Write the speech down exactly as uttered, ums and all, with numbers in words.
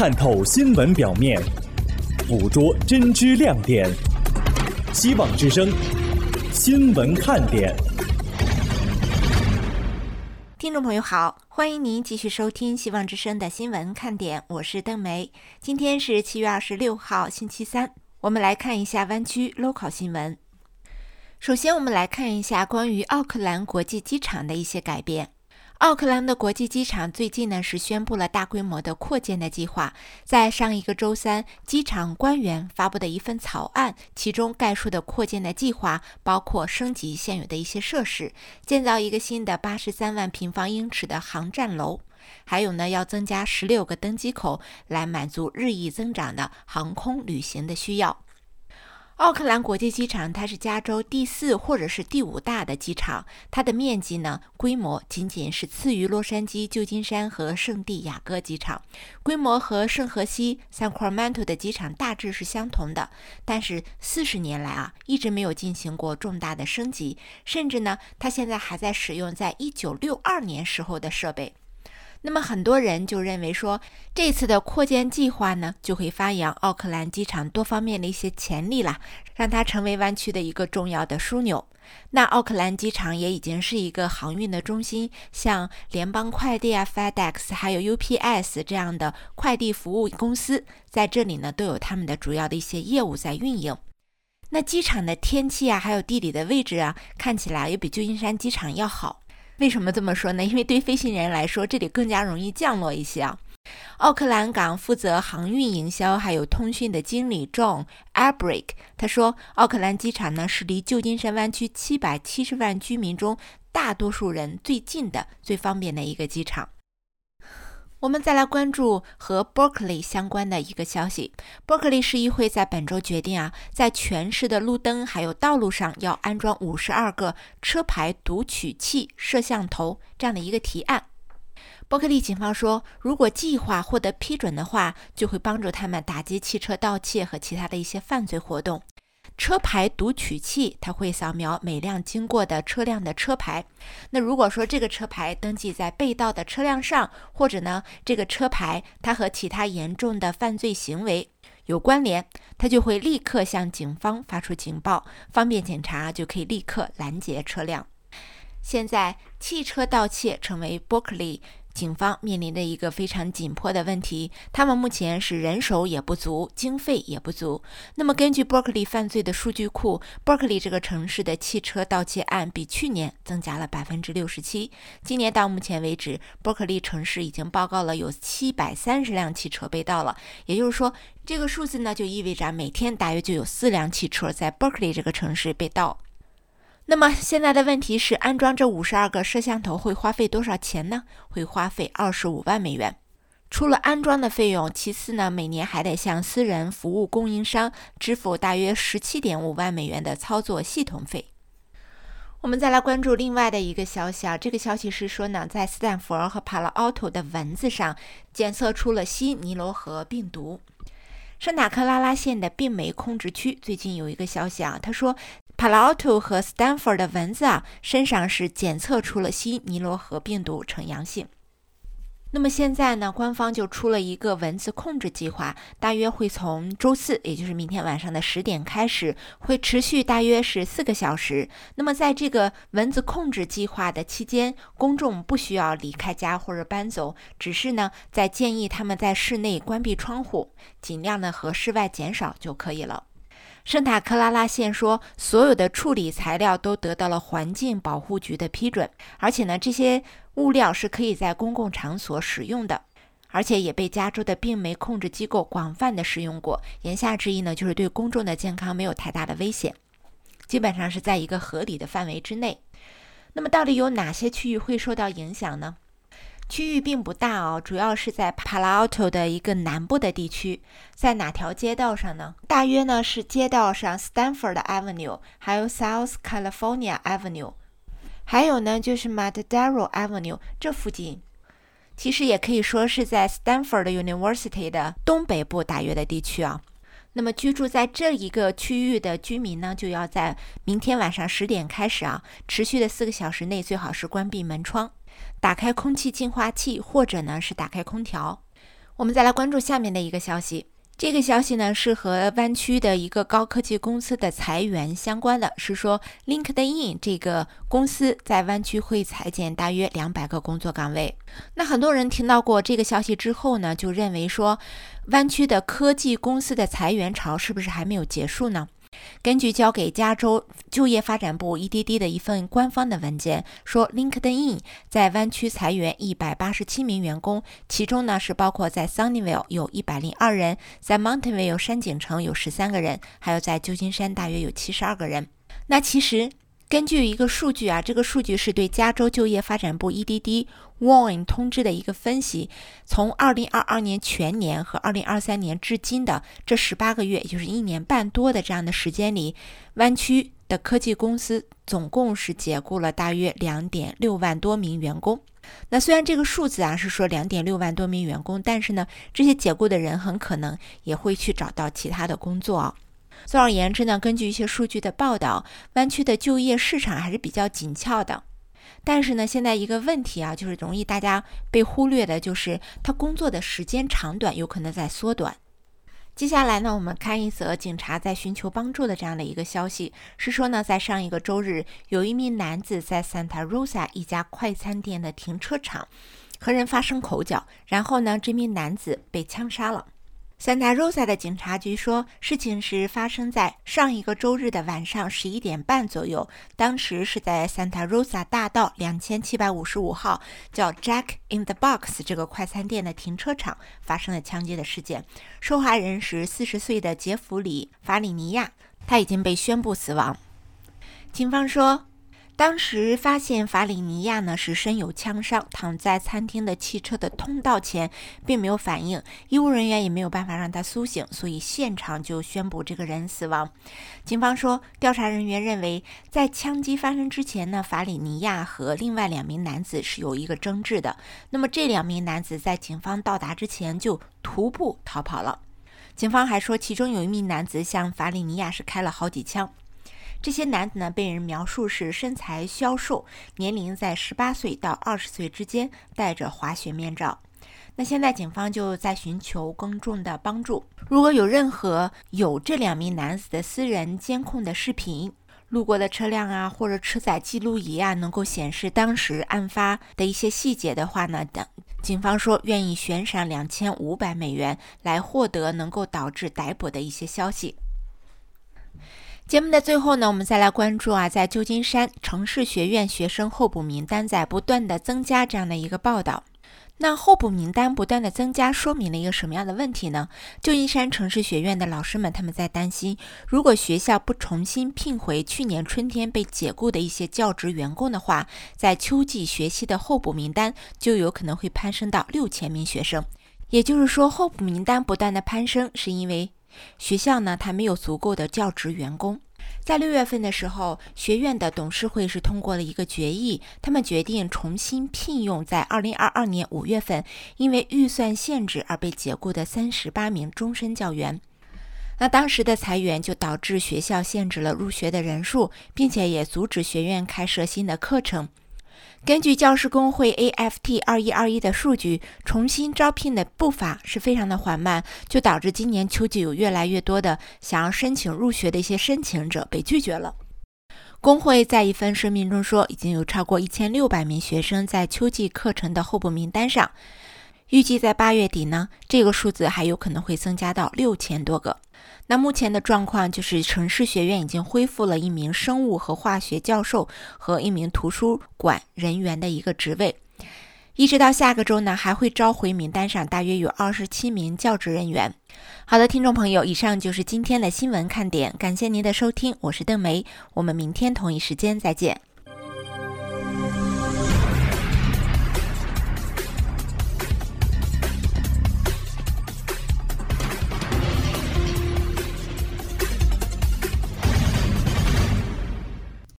探透新闻表面，捕捉真知亮点。希望之声新闻看点。 听众朋友好，欢迎您继续收听希望之声的新闻看点，我是邓梅。今天是七月二十六号星期三，我们来看一下湾区 local 新闻。首先我们来看一下关于奥克兰国际机场的一些改变。奥克兰的国际机场最近呢是宣布了大规模的扩建的计划，在上一个周三，机场官员发布的一份草案，其中概述的扩建的计划包括升级现有的一些设施，建造一个新的八十三万平方英尺的航站楼，还有呢要增加十六个登机口，来满足日益增长的航空旅行的需要。奥克兰国际机场它是加州第四或者是第五大的机场，它的面积呢规模仅仅是次于洛杉矶、旧金山和圣地亚哥机场，规模和圣荷西 Sacramento 的机场大致是相同的，但是四十年来啊一直没有进行过重大的升级，甚至呢它现在还在使用在一九六二年时候的设备。那么很多人就认为说，这次的扩建计划呢，就会发扬奥克兰机场多方面的一些潜力啦，让它成为湾区的一个重要的枢纽。那奥克兰机场也已经是一个航运的中心，像联邦快递啊、FedEx 还有 U P S 这样的快递服务公司，在这里呢都有他们的主要的一些业务在运营。那机场的天气啊，还有地理的位置啊，看起来也比旧金山机场要好。为什么这么说呢？因为对飞行员来说，这里更加容易降落一些啊。奥克兰港负责航运营销还有通讯的经理 John Albrick 他说，奥克兰机场呢是离旧金山湾区七百七十万居民中大多数人最近的、最方便的一个机场。我们再来关注和 Berkeley 相关的一个消息。Berkeley 市议会在本周决定啊，在全市的路灯还有道路上要安装五十二个车牌读取器摄像头这样的一个提案。伯克利警方说，如果计划获得批准的话，就会帮助他们打击汽车盗窃和其他的一些犯罪活动。车牌读取器它会扫描每辆经过的车辆的车牌，那如果说这个车牌登记在被盗的车辆上，或者呢这个车牌它和其他严重的犯罪行为有关联，它就会立刻向警方发出警报，方便警察就可以立刻拦截车辆。现在汽车盗窃成为 Berkeley警方面临的一个非常紧迫的问题，他们目前是人手也不足，经费也不足。那么根据 Berkeley 犯罪的数据库， Berkeley 这个城市的汽车盗窃案比去年增加了 百分之六十七。 今年到目前为止， Berkeley 城市已经报告了有七百三十辆汽车被盗了，也就是说这个数字呢就意味着每天大约就有四辆汽车在 Berkeley 这个城市被盗。那么现在的问题是，安装这五十二个摄像头会花费多少钱呢？会花费二十五万美元。除了安装的费用，其次呢，每年还得向私人服务供应商支付大约 十七点五万美元的操作系统费。我们再来关注另外的一个消息啊，这个消息是说呢，在斯坦福和帕劳奥托的蚊子上检测出了西尼罗河病毒。圣塔克拉拉县的病媒控制区最近有一个消息啊，他说帕劳奥托和斯坦福的蚊子啊身上是检测出了西尼罗河病毒呈阳性。那么现在呢，官方就出了一个蚊子控制计划，大约会从周四，也就是明天晚上的十点开始，会持续大约是四个小时。那么在这个蚊子控制计划的期间，公众不需要离开家或者搬走，只是呢，在建议他们在室内关闭窗户，尽量的和室外减少就可以了。圣塔克拉拉县说，所有的处理材料都得到了环境保护局的批准，而且呢，这些物料是可以在公共场所使用的，而且也被加州的病媒控制机构广泛的使用过。言下之意呢，就是对公众的健康没有太大的危险，基本上是在一个合理的范围之内。那么到底有哪些区域会受到影响呢？区域并不大哦，主要是在帕拉奥托的一个南部的地区。在哪条街道上呢？大约呢是街道上 Stanford Avenue， 还有 South California Avenue， 还有呢就是 Matadero Avenue 这附近。其实也可以说是在 Stanford University 的东北部大约的地区啊。那么居住在这一个区域的居民呢，就要在明天晚上十点开始啊，持续的四个小时内最好是关闭门窗，打开空气净化器，或者呢是打开空调。 我们再来关注下面的一个消息。这个消息呢是和湾区的一个高科技公司的裁员相关的，是说 LinkedIn 这个公司在湾区会裁减大约两百个工作岗位。那很多人听到过这个消息之后呢，就认为说湾区的科技公司的裁员潮是不是还没有结束呢？根据交给加州就业发展部 E D D 的一份官方的文件说， LinkedIn 在湾区裁员一百八十七名员工，其中呢是包括在 Sunnyvale 有一百零二人，在 Mountainville 山景城有十三个人，还有在旧金山大约有七十二个人。那其实根据一个数据啊，这个数据是对加州就业发展部 E D D Warren 通知的一个分析，从二零二二年全年和二零二三年至今的这十八个月，也就是一年半多的这样的时间里，湾区的科技公司总共是解雇了大约 两点六万多名员工。那虽然这个数字啊是说 两点六万多名员工，但是呢，这些解雇的人很可能也会去找到其他的工作啊。总而言之呢，根据一些数据的报道，湾区的就业市场还是比较紧俏的。但是呢，现在一个问题啊，就是容易大家被忽略的，就是他工作的时间长短有可能在缩短。接下来呢，我们看一则警察在寻求帮助的这样的一个消息，是说呢，在上一个周日，有一名男子在 Santa Rosa 一家快餐店的停车场和人发生口角，然后呢，这名男子被枪杀了。Santa Rosa 的警察局说，事情是发生在上一个周日的晚上十一点半左右，当时是在 Santa Rosa 大道两千七百五十五号叫 Jack in the Box 这个快餐店的停车场发生了枪击的事件。受害人是四十岁的杰弗里·法里尼亚，他已经被宣布死亡。警方说，当时发现法里尼亚呢是身有枪伤，躺在餐厅的汽车的通道前，并没有反应，医务人员也没有办法让他苏醒，所以现场就宣布这个人死亡。警方说，调查人员认为，在枪击发生之前呢，法里尼亚和另外两名男子是有一个争执的。那么这两名男子在警方到达之前就徒步逃跑了。警方还说，其中有一名男子向法里尼亚是开了好几枪。这些男子呢，被人描述是身材消瘦，年龄在十八岁到二十岁之间，戴着滑雪面罩。那现在警方就在寻求公众的帮助，如果有任何有这两名男子的私人监控的视频、路过的车辆啊，或者车载记录仪啊，能够显示当时案发的一些细节的话呢，等警方说愿意悬赏两千五百美元来获得能够导致逮捕的一些消息。节目的最后呢，我们再来关注啊，在旧金山城市学院学生候补名单在不断的增加这样的一个报道。那候补名单不断的增加，说明了一个什么样的问题呢？旧金山城市学院的老师们他们在担心，如果学校不重新聘回去年春天被解雇的一些教职员工的话，在秋季学期的候补名单就有可能会攀升到六千名学生。也就是说，候补名单不断的攀升，是因为学校呢，它没有足够的教职员工。在六月份的时候，学院的董事会是通过了一个决议，他们决定重新聘用在二零二二年五月份因为预算限制而被解雇的三十八名终身教员。那当时的裁员就导致学校限制了入学的人数，并且也阻止学院开设新的课程。根据教师工会 A F T 二一二一的数据，重新招聘的步伐是非常的缓慢，就导致今年秋季有越来越多的想要申请入学的一些申请者被拒绝了。工会在一份声明中说，已经有超过一千六百名学生在秋季课程的候补名单上，预计在八月底呢，这个数字还有可能会增加到六千多个。那目前的状况就是城市学院已经恢复了一名生物和化学教授和一名图书馆人员的一个职位，一直到下个周呢，还会召回名单上大约有二十七名教职人员。好的，听众朋友，以上就是今天的新闻看点，感谢您的收听，我是邓梅，我们明天同一时间再见。